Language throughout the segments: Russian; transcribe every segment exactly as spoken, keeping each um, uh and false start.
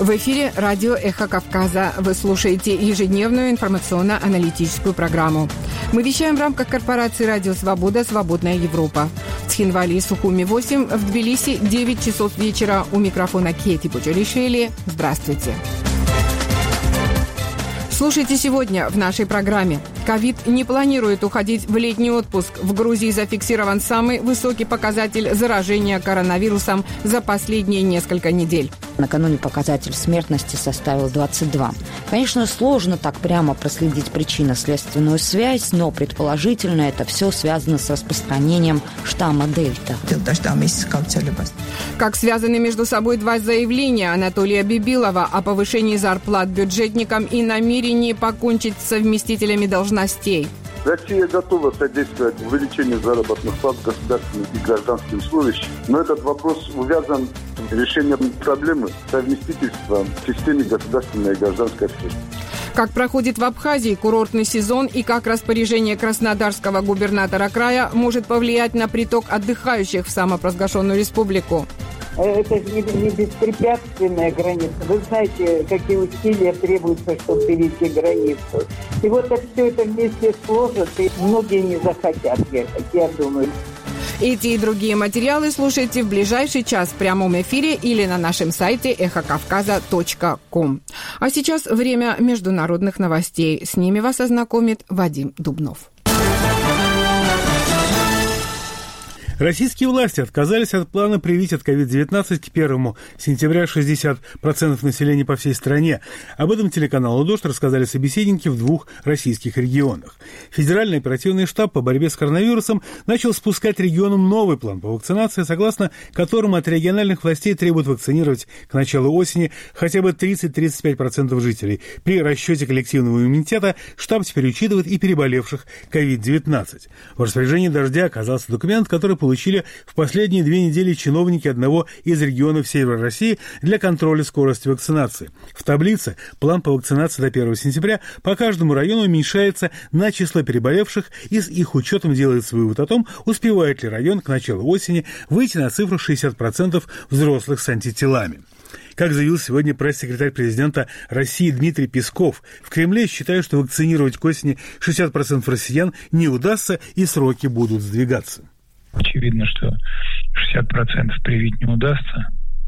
В эфире радио «Эхо Кавказа». Вы слушаете ежедневную информационно-аналитическую программу. Мы вещаем в рамках корпорации «Радио Свобода. Свободная Европа». В Цхинвале и Сухуми восемь, в Тбилиси девять часов вечера. У микрофона Кети Пучелишвили. Здравствуйте. Слушайте сегодня в нашей программе. Ковид не планирует уходить в летний отпуск. В Грузии зафиксирован самый высокий показатель заражения коронавирусом за последние несколько недель. Накануне показатель смертности составил двадцать два. Конечно, сложно так прямо проследить причинно-следственную связь, но предположительно это все связано с распространением штамма Дельта. Как связаны между собой два заявления Анатолия Бибилова о повышении зарплат бюджетникам и намерении покончить с совместителями должностей? Россия готова содействовать увеличению заработных плат государственным и гражданским служащим, но этот вопрос увязан с решением проблемы совместительства в системе государственной и гражданской службы. Как проходит в Абхазии курортный сезон и как распоряжение краснодарского губернатора края может повлиять на приток отдыхающих в самопровозглашенную республику? Это же не, не беспрепятственная граница. Вы знаете, какие усилия требуются, чтобы перейти границу. И вот это, все это вместе сложится, и многие не захотят ехать, я думаю. Эти и другие материалы слушайте в ближайший час в прямом эфире или на нашем сайте эхо кавказа точка ком. А сейчас время международных новостей. С ними вас ознакомит Вадим Дубнов. Российские власти отказались от плана привить от ковид девятнадцать к первому сентября шестьдесят процентов населения по всей стране. Об этом телеканалу «Дождь» рассказали собеседники в двух российских регионах. Федеральный оперативный штаб по борьбе с коронавирусом начал спускать регионам новый план по вакцинации, согласно которому от региональных властей требуют вакцинировать к началу осени хотя бы тридцать-тридцать пять процентов жителей. При расчете коллективного иммунитета штаб теперь учитывает и переболевших ковид девятнадцать. В распоряжении «Дождя» оказался документ, который получил получили в последние две недели чиновники одного из регионов Севера России для контроля скорости вакцинации. В таблице план по вакцинации до первого сентября по каждому району уменьшается на число переболевших и с их учетом делается вывод о том, успевает ли район к началу осени выйти на цифру шестьдесят процентов взрослых с антителами. Как заявил сегодня пресс-секретарь президента России Дмитрий Песков, в Кремле считают, что вакцинировать к осени шестьдесят процентов россиян не удастся и сроки будут сдвигаться. Очевидно, что шестьдесят процентов привить не удастся.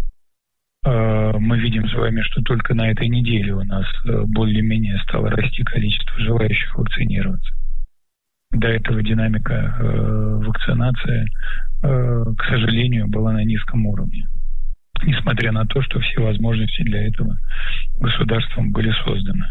Мы видим с вами, что только на этой неделе у нас более-менее стало расти количество желающих вакцинироваться. До этого динамика вакцинации, к сожалению, была на низком уровне. Несмотря на то, что все возможности для этого государством были созданы.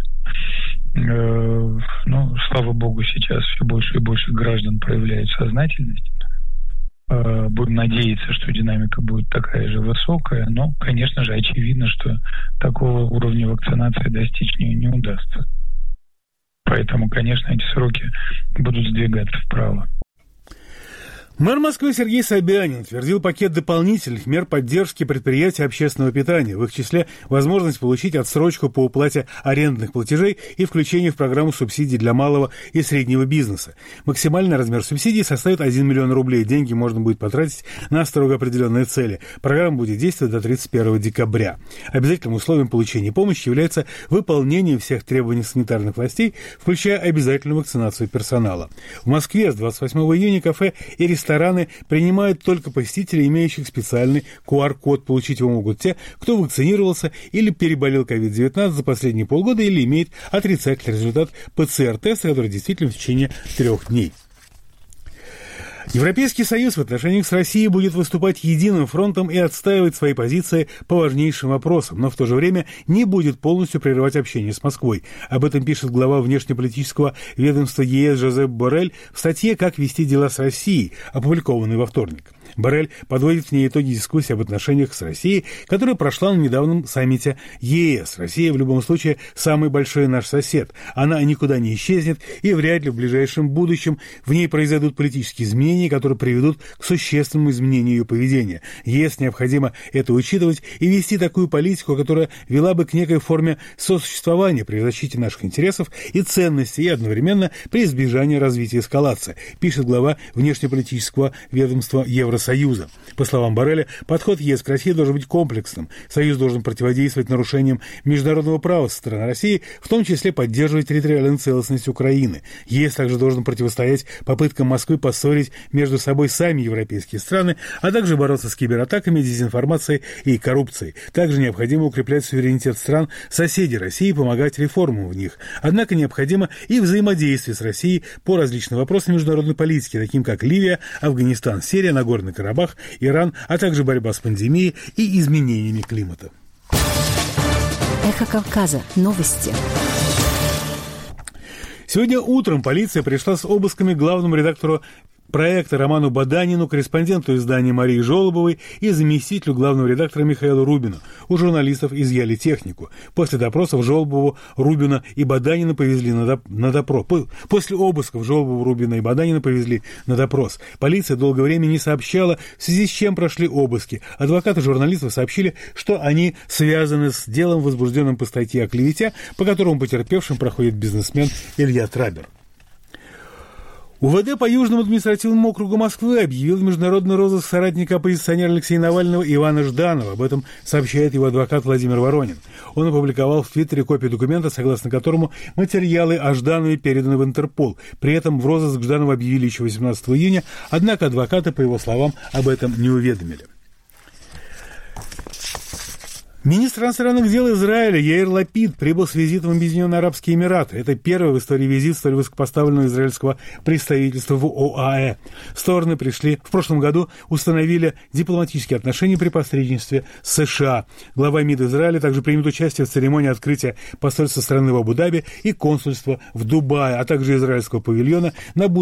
Ну, слава богу, сейчас все больше и больше граждан проявляют сознательность. Будем надеяться, что динамика будет такая же высокая, но, конечно же, очевидно, что такого уровня вакцинации достичь не, не удастся. Поэтому, конечно, эти сроки будут сдвигаться вправо. Мэр Москвы Сергей Собянин утвердил пакет дополнительных мер поддержки предприятий общественного питания, в их числе возможность получить отсрочку по уплате арендных платежей и включение в программу субсидий для малого и среднего бизнеса. Максимальный размер субсидий составит один миллион рублей. Деньги можно будет потратить на строго определенные цели. Программа будет действовать до тридцать первого декабря. Обязательным условием получения помощи является выполнение всех требований санитарных властей, включая обязательную вакцинацию персонала. В Москве с двадцать восьмого июня кафе и рестораны Рестораны принимают только посетителей, имеющих специальный ку ар код. Получить его могут те, кто вакцинировался или переболел ковид девятнадцать за последние полгода или имеет отрицательный результат пэ цэ эр-теста, который действительно в течение трех дней. Европейский Союз в отношениях с Россией будет выступать единым фронтом и отстаивать свои позиции по важнейшим вопросам, но в то же время не будет полностью прерывать общение с Москвой. Об этом пишет глава внешнеполитического ведомства е эс Жозеп Боррель в статье «Как вести дела с Россией», опубликованной во вторник. Боррель подводит в ней итоги дискуссии об отношениях с Россией, которая прошла на недавнем саммите е эс. Россия в любом случае самый большой наш сосед. Она никуда не исчезнет, и вряд ли в ближайшем будущем в ней произойдут политические изменения, которые приведут к существенному изменению ее поведения. ЕС необходимо это учитывать и вести такую политику, которая вела бы к некой форме сосуществования при защите наших интересов и ценностей и одновременно при избежании развития эскалации, пишет глава внешнеполитического ведомства Евросоюза Евросоюза. По словам Борреля, подход ЕС к России должен быть комплексным. Союз должен противодействовать нарушениям международного права со стороны России, в том числе поддерживать территориальную целостность Украины. ЕС также должен противостоять попыткам Москвы поссорить между собой сами европейские страны, а также бороться с кибератаками, дезинформацией и коррупцией. Также необходимо укреплять суверенитет стран соседей России и помогать реформам в них. Однако необходимо и взаимодействие с Россией по различным вопросам международной политики, таким как Ливия, Афганистан, Сирия, Нагорный Карабах, Иран, а также борьба с пандемией и изменениями климата. Эхо Кавказа. Новости. Сегодня утром полиция пришла с обысками к главному редактору проекта Роману Баданину, корреспонденту издания Марии Жолобовой и заместителю главного редактора Михаилу Рубину. У журналистов изъяли технику. После допросов Жолобову, Рубина и Баданина повезли на, доп- на допрос. После обысков Жолобову, Рубина и Баданина повезли на допрос. Полиция долгое время не сообщала, в связи с чем прошли обыски. Адвокаты журналистов сообщили, что они связаны с делом, возбужденным по статье о клевете, по которому потерпевшим проходит бизнесмен Илья Трабер. УВД по Южному административному округу Москвы объявил международный розыск соратника оппозиционера Алексея Навального Ивана Жданова. Об этом сообщает его адвокат Владимир Воронин. Он опубликовал в Твиттере копию документа, согласно которому материалы о Жданове переданы в Интерпол. При этом в розыск Жданова объявили еще восемнадцатого июня, однако адвокаты, по его словам, об этом не уведомили. Министр иностранных дел Израиля Яир Лапид прибыл с визитом в Объединенные Арабские Эмираты. Это первый в истории визит столь высокопоставленного израильского представительства в ОАЭ. Стороны пришли в прошлом году, установили дипломатические отношения при посредничестве с США. Глава МИД Израиля также примет участие в церемонии открытия посольства страны в Абу-Даби и консульства в Дубае, а также израильского павильона на будущее